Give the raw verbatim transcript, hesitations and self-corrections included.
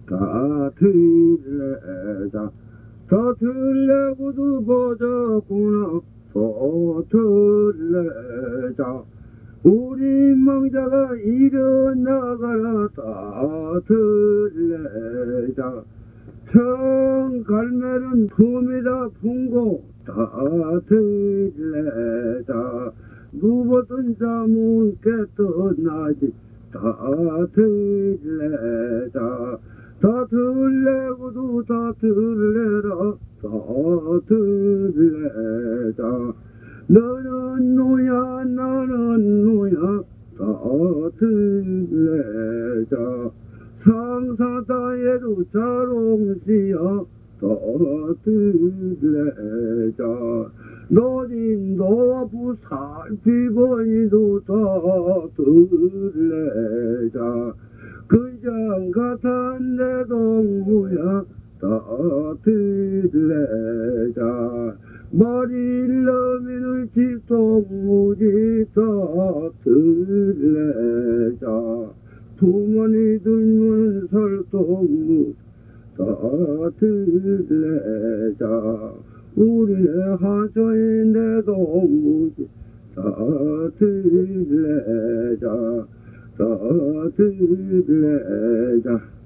다 들레자 다 들레고도 보자꾸나 서툴레자 우리 망자가 일어나가라 다 들레자 청갈매는 품이다 품고 다 들레자 누웠던 잠은 깨떠나지 다 들레자 다 들레고도 다 들레라 다 들레자 너는 누야 나는 누야 다 들레자 상사다에도 자롱시야 다 들레자 너진 너부 살피보이도 다 들레자 그장 같은 내 동무야 다 들레자 머리를 넘이는 집동무지 다 들레자 두머니 들면 설동무 다 들레자 우리의 하저인 내 동무지 다 들레자 다 들레자